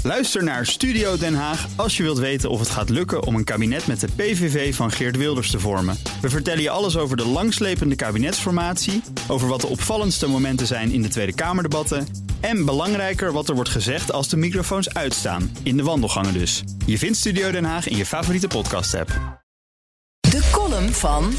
Luister naar Studio Den Haag als je wilt weten of het gaat lukken om een kabinet met de PVV van Geert Wilders te vormen. We vertellen je alles over de langslepende kabinetsformatie, over wat de opvallendste momenten zijn in de Tweede Kamerdebatten en belangrijker wat er wordt gezegd als de microfoons uitstaan, in de wandelgangen dus. Je vindt Studio Den Haag in je favoriete podcast-app. De column van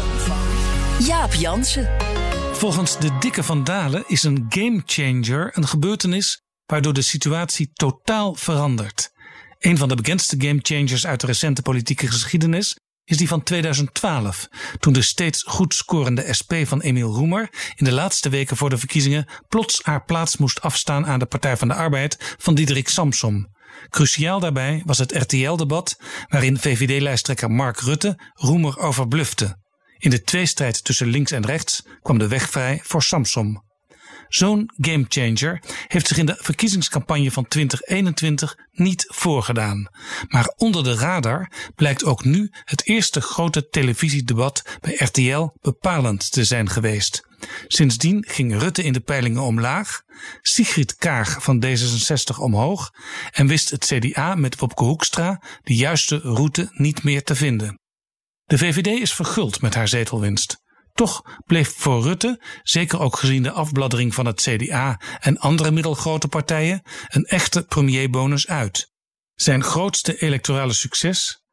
Jaap Jansen. Volgens de dikke Van Dalen is een gamechanger een gebeurtenis waardoor de situatie totaal verandert. Een van de bekendste gamechangers uit de recente politieke geschiedenis is die van 2012, toen de steeds goed scorende SP van Emiel Roemer in de laatste weken voor de verkiezingen plots haar plaats moest afstaan aan de Partij van de Arbeid van Diederik Samsom. Cruciaal daarbij was het RTL-debat waarin VVD-lijsttrekker Mark Rutte Roemer overblufte. In de tweestrijd tussen links en rechts kwam de weg vrij voor Samsom. Zo'n gamechanger heeft zich in de verkiezingscampagne van 2021 niet voorgedaan. Maar onder de radar blijkt ook nu het eerste grote televisiedebat bij RTL bepalend te zijn geweest. Sindsdien ging Rutte in de peilingen omlaag, Sigrid Kaag van D66 omhoog en wist het CDA met Wopke Hoekstra de juiste route niet meer te vinden. De VVD is verguld met haar zetelwinst. Toch bleef voor Rutte, zeker ook gezien de afbladdering van het CDA en andere middelgrote partijen, een echte premierbonus uit. Zijn grootste electorale succes,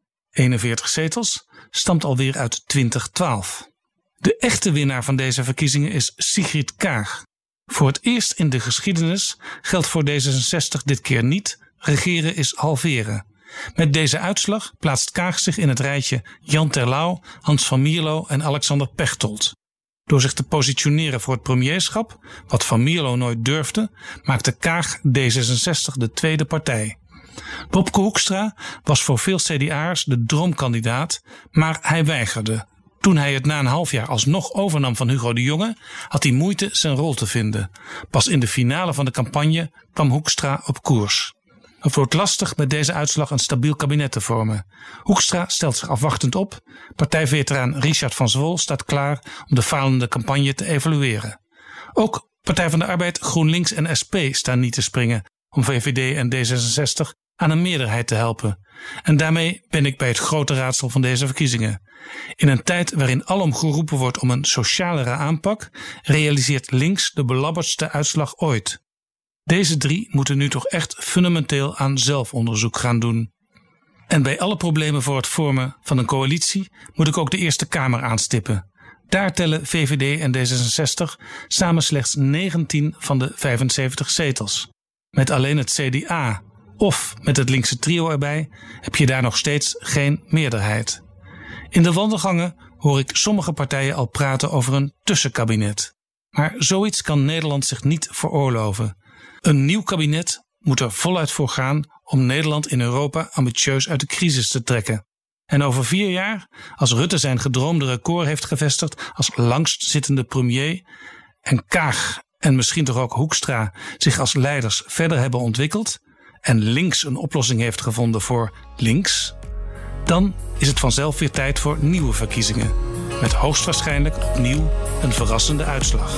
41 zetels, stamt alweer uit 2012. De echte winnaar van deze verkiezingen is Sigrid Kaag. Voor het eerst in de geschiedenis geldt voor D66 dit keer niet: regeren is halveren. Met deze uitslag plaatst Kaag zich in het rijtje Jan Terlouw, Hans van Mierlo en Alexander Pechtold. Door zich te positioneren voor het premierschap, wat Van Mierlo nooit durfde, maakte Kaag D66 de tweede partij. Wopke Hoekstra was voor veel CDA'ers de droomkandidaat, maar hij weigerde. Toen hij het na een half jaar alsnog overnam van Hugo de Jonge, had hij moeite zijn rol te vinden. Pas in de finale van de campagne kwam Hoekstra op koers. Het wordt lastig met deze uitslag een stabiel kabinet te vormen. Hoekstra stelt zich afwachtend op. Partijveteraan Richard van Zwol staat klaar om de falende campagne te evalueren. Ook Partij van de Arbeid, GroenLinks en SP staan niet te springen om VVD en D66 aan een meerderheid te helpen. En daarmee ben ik bij het grote raadsel van deze verkiezingen. In een tijd waarin alom geroepen wordt om een socialere aanpak, realiseert links de belabberdste uitslag ooit. Deze drie moeten nu toch echt fundamenteel aan zelfonderzoek gaan doen. En bij alle problemen voor het vormen van een coalitie moet ik ook de Eerste Kamer aanstippen. Daar tellen VVD en D66 samen slechts 19 van de 75 zetels. Met alleen het CDA of met het linkse trio erbij heb je daar nog steeds geen meerderheid. In de wandelgangen hoor ik sommige partijen al praten over een tussenkabinet. Maar zoiets kan Nederland zich niet veroorloven. Een nieuw kabinet moet er voluit voor gaan om Nederland in Europa ambitieus uit de crisis te trekken. En over 4 jaar, als Rutte zijn gedroomde record heeft gevestigd als langstzittende premier en Kaag en misschien toch ook Hoekstra zich als leiders verder hebben ontwikkeld en links een oplossing heeft gevonden voor links, dan is het vanzelf weer tijd voor nieuwe verkiezingen. Met hoogstwaarschijnlijk opnieuw een verrassende uitslag.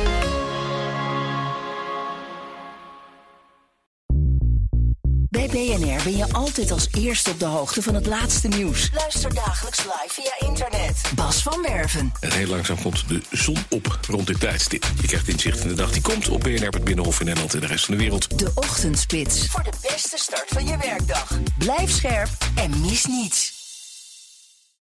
Bij BNR ben je altijd als eerste op de hoogte van het laatste nieuws. Luister dagelijks live via internet. Bas van Werven. En heel langzaam komt de zon op rond dit tijdstip. Je krijgt inzicht in de dag die komt op BNR, het Binnenhof in Nederland en de rest van de wereld. De Ochtendspits. Voor de beste start van je werkdag. Blijf scherp en mis niets.